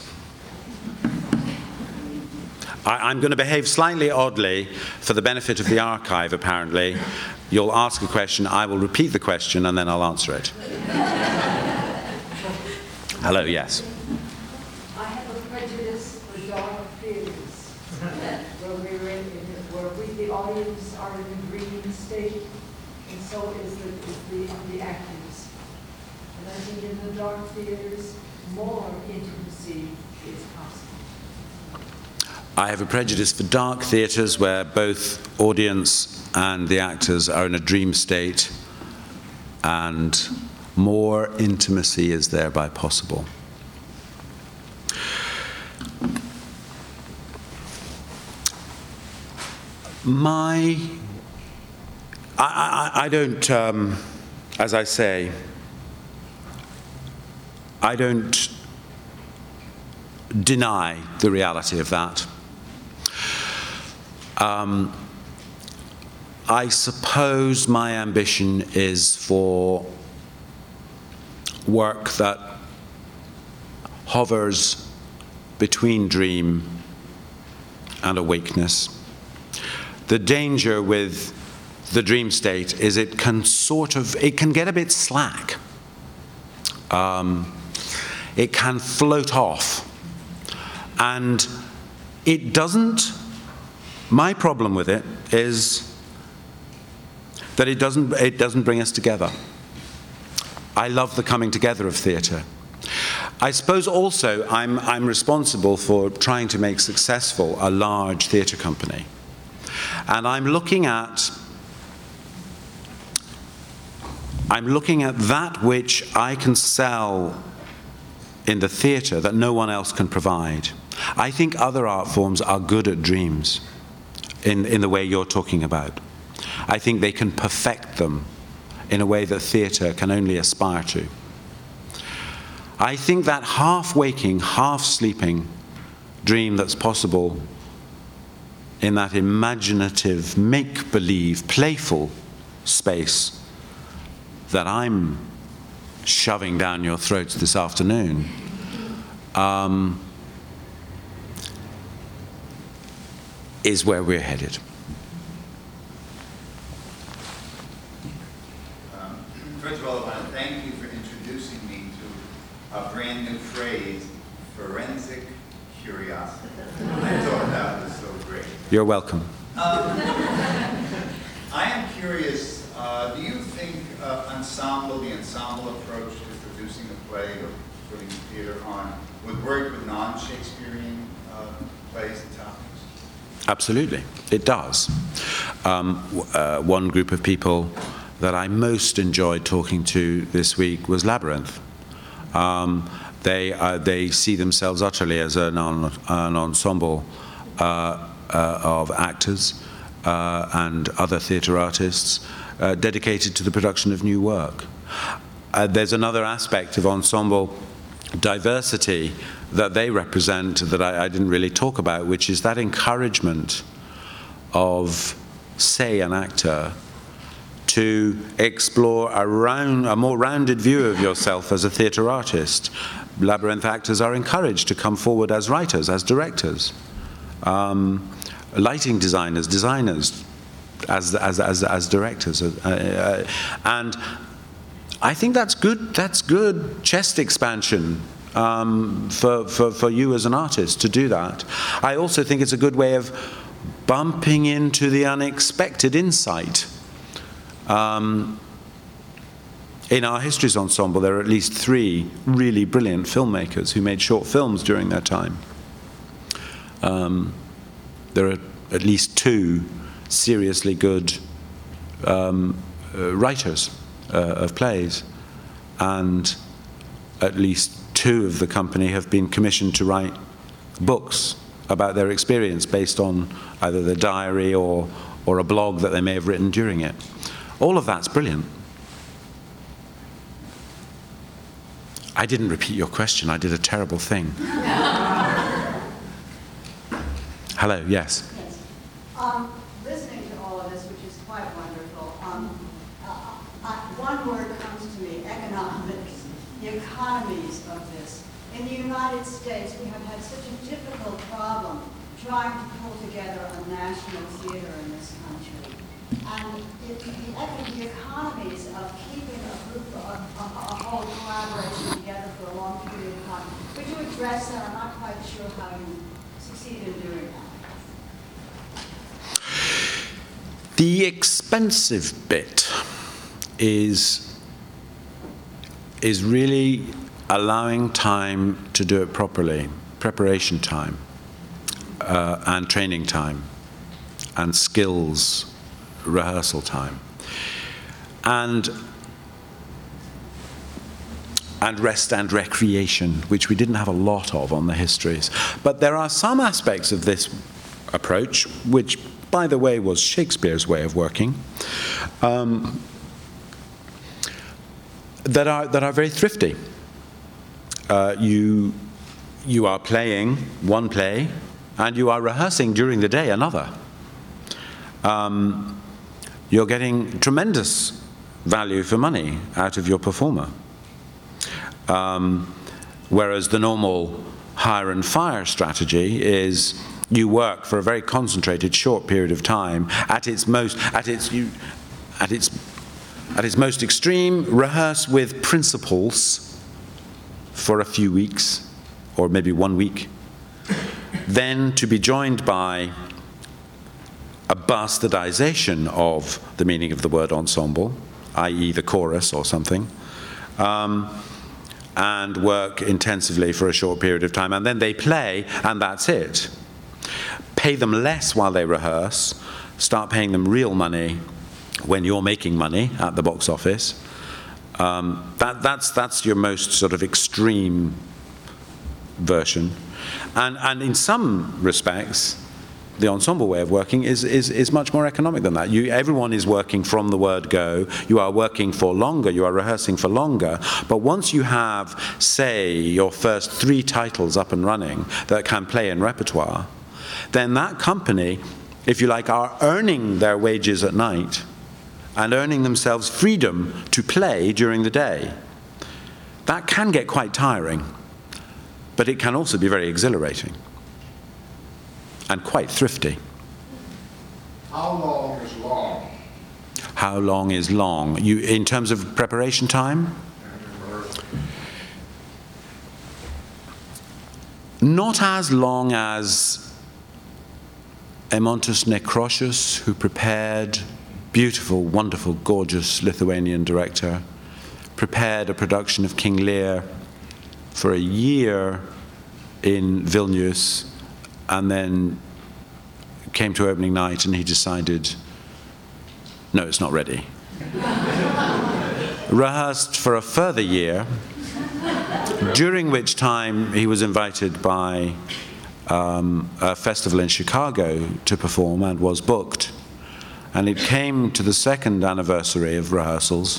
I, I'm going to behave slightly oddly for the benefit of the archive, apparently. You'll ask a question, I will repeat the question, and then I'll answer it. Hello, yes. Where we're in, in where we, the audience, are in a dreaming state, and so is the, is the, the actors. And I think in the dark theaters, more intimacy is possible. I have a prejudice for dark theatres where both audience and the actors are in a dream state, and more intimacy is thereby possible. My, I, I, I don't, um, as I say, I don't deny the reality of that. Um, I suppose my ambition is for work that hovers between dream and awakeness. The danger with the dream state is it can sort of, it can get a bit slack. Um, it can float off. And it doesn't, my problem with it is that it doesn't, it doesn't bring us together. I love the coming together of theatre. I suppose also I'm, I'm responsible for trying to make successful a large theatre company. And I'm looking at, I'm looking at that which I can sell in the theatre that no one else can provide. I think other art forms are good at dreams in, in the way you're talking about. I think they can perfect them in a way that theatre can only aspire to. I think that half-waking, half-sleeping dream that's possible in that imaginative, make-believe, playful space that I'm shoving down your throats this afternoon, um, is where we're headed. Um, first of all, I want to thank you for introducing me to a brand new phrase, forensic curiosity. I thought that was so great. You're welcome. Um, I am curious, uh, do you think uh, ensemble, the ensemble approach to producing a play or putting theater on, would work with non-Shakespearean uh, plays and topics? Absolutely, it does. Um, uh, one group of people that I most enjoyed talking to this week was Labyrinth. Um, they, uh, they see themselves utterly as an, an ensemble uh, uh, of actors uh, and other theatre artists uh, dedicated to the production of new work. Uh, there's another aspect of ensemble diversity that they represent that I, I didn't really talk about, which is that encouragement of, say, an actor to explore a, round, a more rounded view of yourself as a theatre artist. Labyrinth actors are encouraged to come forward as writers, as directors, um, lighting designers, designers, as, as, as, as directors. Uh, uh, and I think that's good, that's good chest expansion um, for, for, for you as an artist to do that. I also think it's a good way of bumping into the unexpected insight. Um, in our Histories Ensemble, there are at least three really brilliant filmmakers who made short films during their time. Um, there are at least two seriously good um, uh, writers uh, of plays, and at least two of the company have been commissioned to write books about their experience based on either their diary or, or a blog that they may have written during it. All of that's brilliant. I didn't repeat your question. I did a terrible thing. Hello, yes. Yes. Um, listening to all of this, which is quite wonderful, um, uh, uh, one word comes to me, economics, the economies of this. In the United States, we have had such a difficult problem trying to pull together a national theater in this country. And it, the, the economies of keeping a group, a, a, a whole collaboration together for a long period of time, would you address that? I'm not quite sure how you succeed in doing that. The expensive bit is, is really allowing time to do it properly, preparation time, uh, and training time, and skills, rehearsal time, and and rest and recreation, which we didn't have a lot of on the Histories. But there are some aspects of this approach, which, by the way, was Shakespeare's way of working, um, that are that are very thrifty. Uh, you you are playing one play, and you are rehearsing during the day another. Um, you're getting tremendous value for money out of your performer. Um, whereas the normal hire and fire strategy is you work for a very concentrated short period of time at its most at its you at its at its most extreme, rehearse with principals for a few weeks or maybe one week, then to be joined by a bastardization of the meaning of the word ensemble, that is the chorus or something, um, and work intensively for a short period of time, and then they play, and that's it. Pay them less while they rehearse, start paying them real money when you're making money at the box office. Um, that, that's, that's your most sort of extreme version. And, and in some respects, the ensemble way of working is, is, is much more economic than that. You, everyone is working from the word go. You are working for longer. You are rehearsing for longer. But once you have, say, your first three titles up and running that can play in repertoire, then that company, if you like, are earning their wages at night and earning themselves freedom to play during the day. That can get quite tiring, but it can also be very exhilarating and quite thrifty. How long is long? How long is long? You, in terms of preparation time? Not as long as Eimontas Nekrošius, who prepared, beautiful, wonderful, gorgeous Lithuanian director, prepared a production of King Lear for a year in Vilnius, and then came to opening night and he decided, no, it's not ready. Rehearsed for a further year, during which time he was invited by um, a festival in Chicago to perform and was booked. And it came to the second anniversary of rehearsals,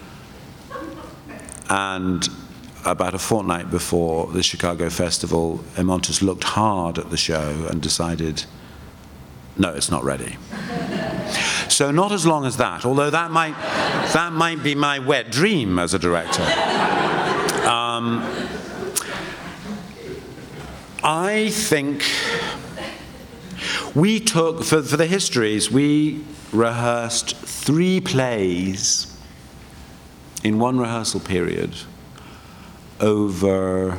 and about a fortnight before the Chicago Festival, Eimontas looked hard at the show and decided, no, it's not ready. So not as long as that, although that might, that might be my wet dream as a director. Um, I think we took, for, for the histories, we rehearsed three plays in one rehearsal period over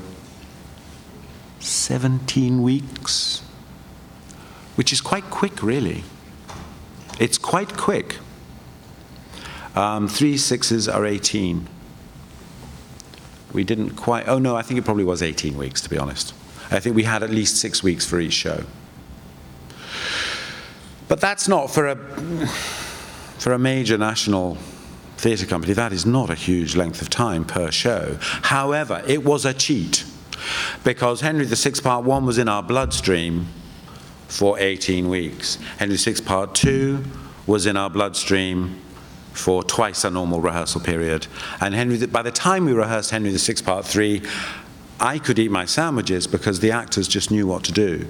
seventeen weeks, which is quite quick, really. It's quite quick. Um, three sixes are eighteen. We didn't quite, oh no, I think it probably was eighteen weeks, to be honest. I think we had at least six weeks for each show. But that's not, for a, for a major national theatre company, that is not a huge length of time per show. However, it was a cheat, because Henry the Sixth Part One was in our bloodstream for eighteen weeks. Henry the Sixth Part Two was in our bloodstream for twice a normal rehearsal period. And Henry, the, by the time we rehearsed Henry the Sixth Part Three, I could eat my sandwiches because the actors just knew what to do.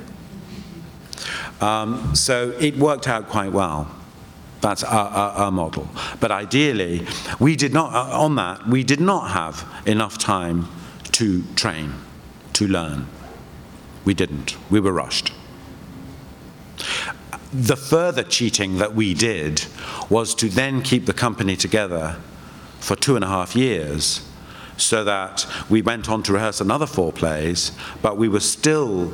Um, so it worked out quite well. That's our, our, our model. But ideally, we did not, uh, on that, we did not have enough time to train, to learn. We didn't. We were rushed. The further cheating that we did was to then keep the company together for two and a half years, so that we went on to rehearse another four plays, but we were still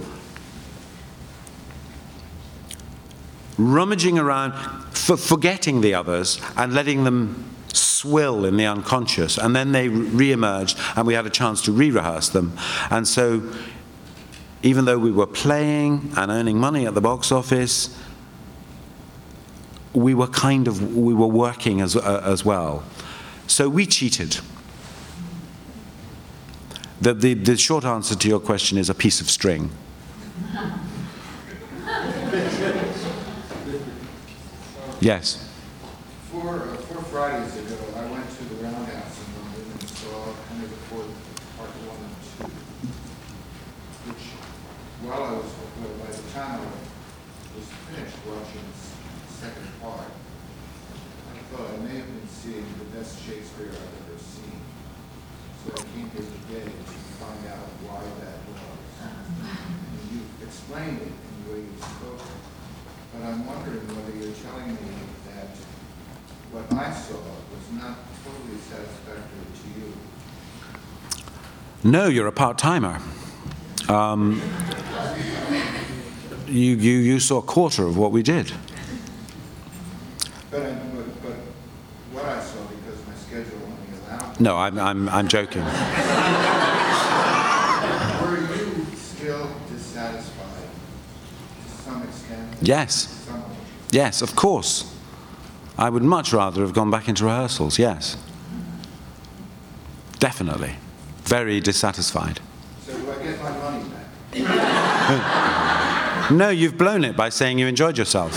rummaging around, for forgetting the others and letting them swill in the unconscious, and then they re-emerged and we had a chance to re-rehearse them. And so even though we were playing and earning money at the box office, we were kind of, we were working as, uh, as well. So we cheated. The, the, the short answer to your question is a piece of string. Yes? Four, uh, four Fridays ago, I went to the Roundhouse in London and saw Henry the Fourth, Part One and Two, which, while I was, well, by the time I was finished watching the second part, I thought I may have been seeing the best Shakespeare I've ever seen. So I came here today to find out why that was. And you explained it in the way you spoke. But I'm wondering whether you're telling me that what I saw was not totally satisfactory to you. No, you're a part-timer. Um, you, you, you saw a quarter of what we did. But, I, but, but what I saw, because my schedule only allowed. No, I'm, I'm, I'm joking. Were you still dissatisfied to some extent? Yes. Yes, of course. I would much rather have gone back into rehearsals, yes. Definitely. Very dissatisfied. So do I get my money back? No, you've blown it by saying you enjoyed yourself.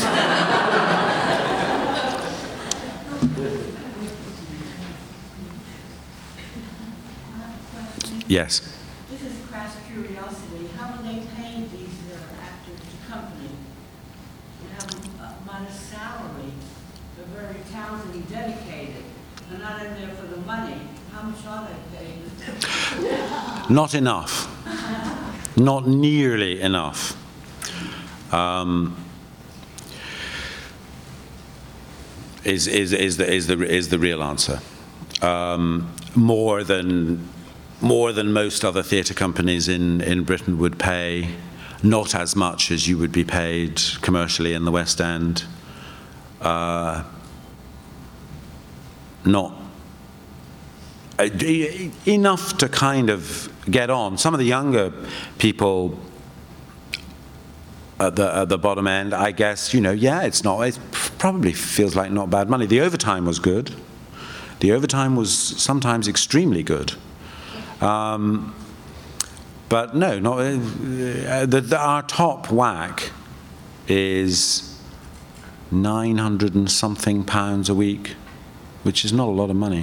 Yes. This is crass curiosity. How do they pay these uh, actors to company? They have a modest salary. They're very talented and dedicated. They're not in there for the money. How much are they paid? Not enough. Not nearly enough. Um, is, is, is, the, is, the, is the real answer. Um, more than... More than most other theatre companies in, in Britain would pay, not as much as you would be paid commercially in the West End. Uh, not uh, enough to kind of get on. Some of the younger people at the, at the bottom end, I guess, you know, yeah, it's not, it probably feels like not bad money. The overtime was good. The overtime was sometimes extremely good. Um, but no, not, uh, the, the, our top whack is nine hundred and something pounds a week, which is not a lot of money.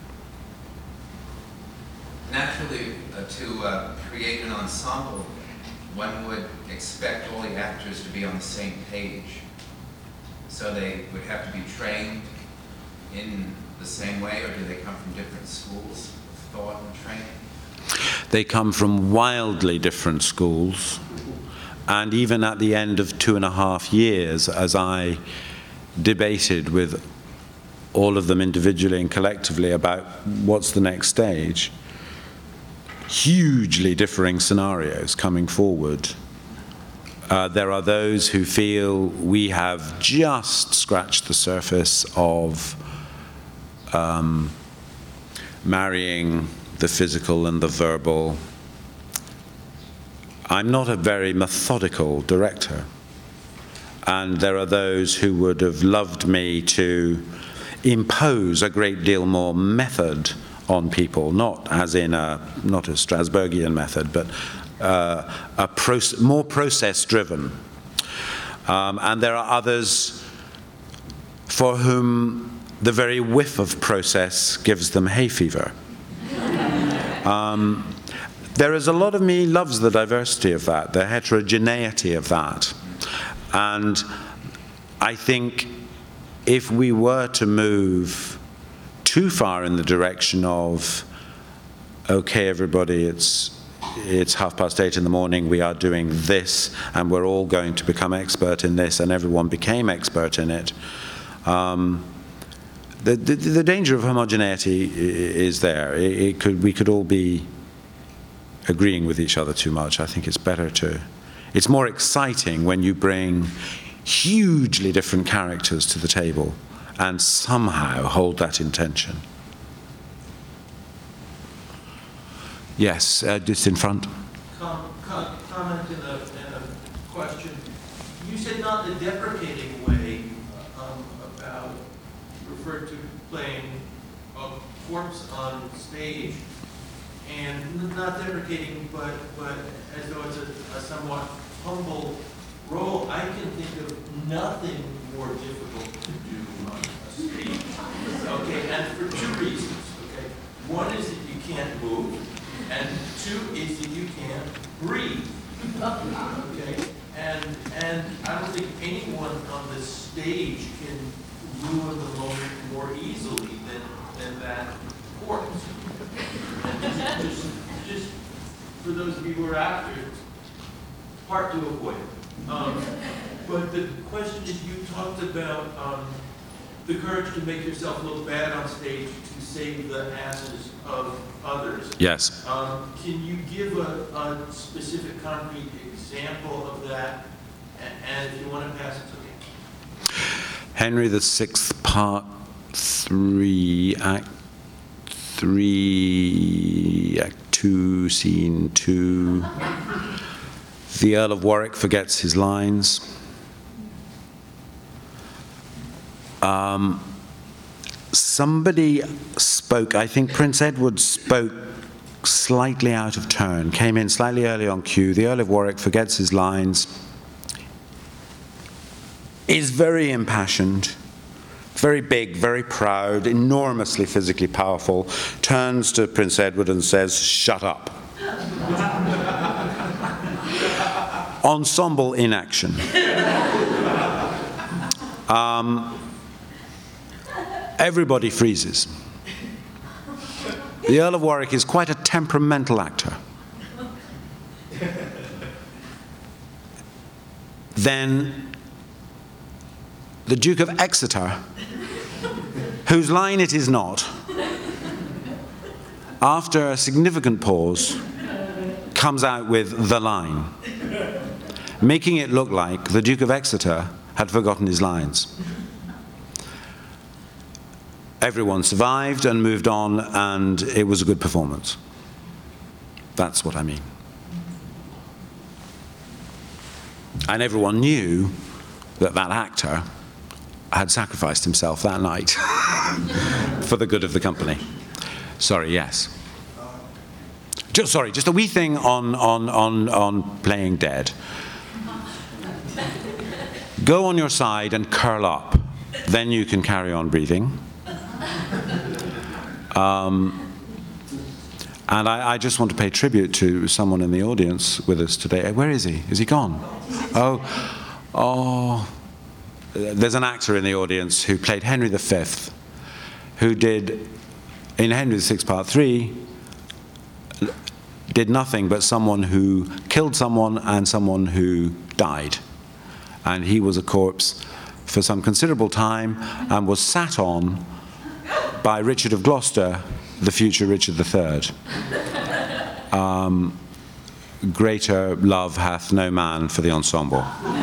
Naturally, uh, to uh, create an ensemble, one would expect all the actors to be on the same page. So they would have to be trained in the same way, or do they come from different schools of thought and training? They come from wildly different schools, and even at the end of two and a half years, as I debated with all of them individually and collectively about what's the next stage, hugely differing scenarios coming forward. Uh, there are those who feel we have just scratched the surface of um, marrying the physical and the verbal. I'm not a very methodical director, and there are those who would have loved me to impose a great deal more method on people, not as in a, not a Strasbergian method, but uh, a proce- more process-driven. Um, and there are others for whom the very whiff of process gives them hay fever. Um, there is a lot of me loves the diversity of that, the heterogeneity of that. And I think if we were to move too far in the direction of, okay, everybody, it's, it's half past eight in the morning, we are doing this, and we're all going to become expert in this, and everyone became expert in it, um, The, the, the danger of homogeneity is there. It, it could, we could all be agreeing with each other too much. I think it's better to... It's more exciting when you bring hugely different characters to the table and somehow hold that intention. Yes, uh, just in front. Com com comment and a, and a question. You said not the deprecating way um, about, referred to playing a corpse on stage, and not deprecating, but, but as though it's a, a somewhat humble role. I can think of nothing more difficult to do on a stage. Okay, and for two reasons. Okay, one is that you can't move, and two is that you can't breathe. Okay, and and I don't think anyone on the stage can ruin the moment more easily than than that corpse. And just, just just for those of you who are actors, hard to avoid. Um, but the question is, you talked about um, the courage to make yourself look bad on stage to save the asses of others. Yes. Um, can you give a, a specific, concrete example of that? And, and if you want to pass it to me. Henry the Sixth, Part Three, Act Three, Act Two, Scene Two. The Earl of Warwick forgets his lines. Um, somebody spoke, I think Prince Edward spoke slightly out of turn, came in slightly early on cue. The Earl of Warwick forgets his lines. is very impassioned, very big, very proud, enormously physically powerful, turns to Prince Edward and says, "Shut up." Ensemble in action. Um, everybody freezes. The Earl of Warwick is quite a temperamental actor. Then the Duke of Exeter, whose line it is not, after a significant pause, comes out with the line, making it look like the Duke of Exeter had forgotten his lines. Everyone survived and moved on, and it was a good performance. That's what I mean. And everyone knew that that actor had sacrificed himself that night for the good of the company. Sorry, yes. Just, sorry, just a wee thing on, on, on, on playing dead. Go on your side and curl up. Then you can carry on breathing. Um, and I, I just want to pay tribute to someone in the audience with us today. Where is he? Is he gone? Oh, oh. There's an actor in the audience who played Henry the Fifth, who did, in Henry the Sixth Part Three, did nothing but someone who killed someone and someone who died. And he was a corpse for some considerable time and was sat on by Richard of Gloucester, the future Richard the Third. Um, greater love hath no man for the ensemble.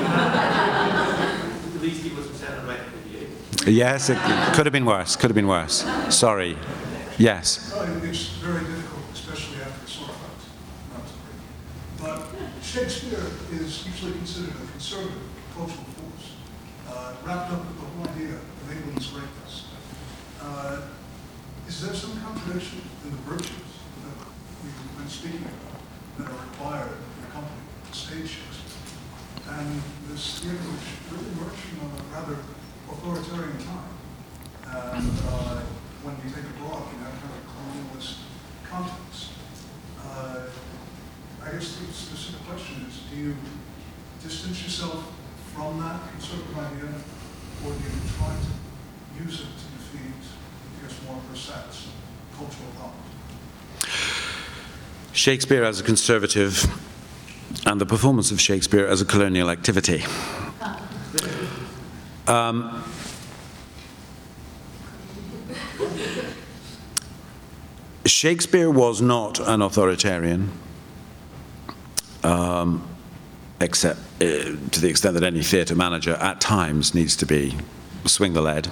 At least he wasn't sounding right at the age. Yes, it could have been worse, could have been worse. Sorry. Yes. Well, it's very difficult, especially after a sword fight, not to break. But Shakespeare is usually considered a conservative cultural force, uh, wrapped up with the whole idea of England's greatness. Uh, is there some contradiction in the virtues that we've been speaking about that are required in a company to stage Shakespeare, and this theater which really emerged from a rather authoritarian time? And uh, when you take abroad, you have kind of a colonialist context. Uh, I guess the specific question is, do you distance yourself from that conservative idea, or do you try to use it to defeat, I guess, more precise cultural problems? Shakespeare as a conservative and the performance of Shakespeare as a colonial activity. Um, Shakespeare was not an authoritarian, um, except uh, to the extent that any theatre manager at times needs to be swing the lead.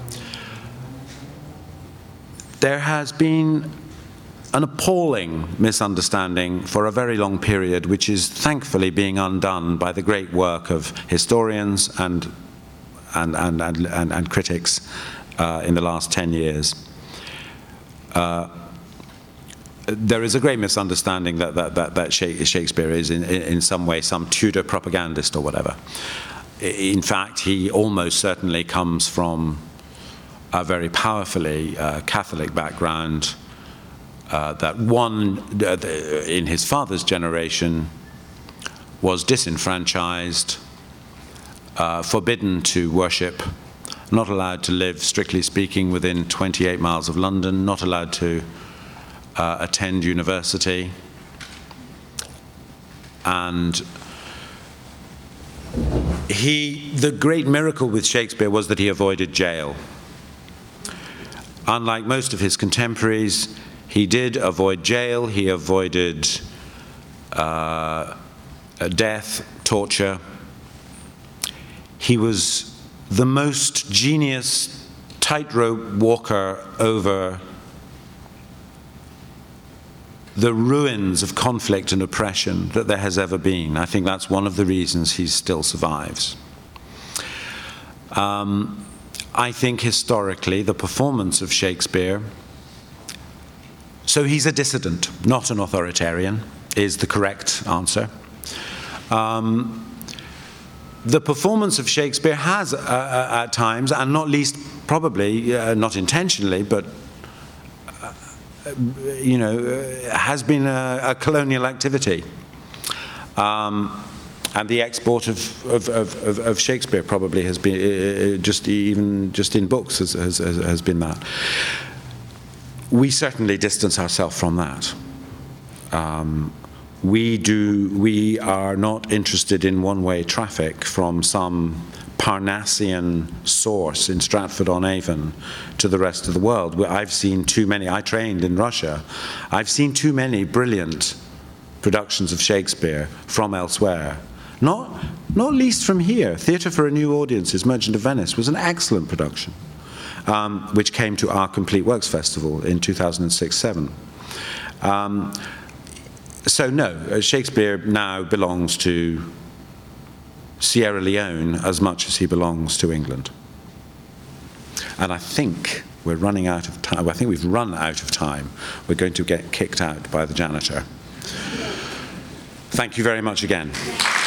There has been an appalling misunderstanding for a very long period, which is thankfully being undone by the great work of historians and and and and, and, and critics uh, in the last ten years. Uh, there is a great misunderstanding that that that, that Shakespeare is in, in some way some Tudor propagandist or whatever. In fact, he almost certainly comes from a very powerfully uh, Catholic background. Uh, that one, uh, in his father's generation, was disenfranchised, uh, forbidden to worship, not allowed to live, strictly speaking, within twenty-eight miles of London, not allowed to uh, attend university. And he, the great miracle with Shakespeare was that he avoided jail. Unlike most of his contemporaries, he did avoid jail, he avoided uh, death, torture. He was the most genius tightrope walker over the ruins of conflict and oppression that there has ever been. I think that's one of the reasons he still survives. Um, I think historically the performance of Shakespeare, so he's a dissident, not an authoritarian, is the correct answer. Um, the performance of Shakespeare has, uh, uh, at times, and not least probably, uh, not intentionally, but uh, you know, uh, has been a, a colonial activity. Um, and the export of, of, of, of Shakespeare probably has been, uh, just even just in books, has, has, has been that. We certainly distance ourselves from that. Um, We do, we are not interested in one-way traffic from some Parnassian source in Stratford-on-Avon to the rest of the world. I've seen too many, I trained in Russia, I've seen too many brilliant productions of Shakespeare from elsewhere. Not, not least from here. Theatre for a New Audience's Merchant of Venice was an excellent production, um, which came to our Complete Works Festival in two thousand six seven. Um, So no, Shakespeare now belongs to Sierra Leone as much as he belongs to England. And I think we're running out of time. I think we've run out of time. We're going to get kicked out by the janitor. Thank you very much again.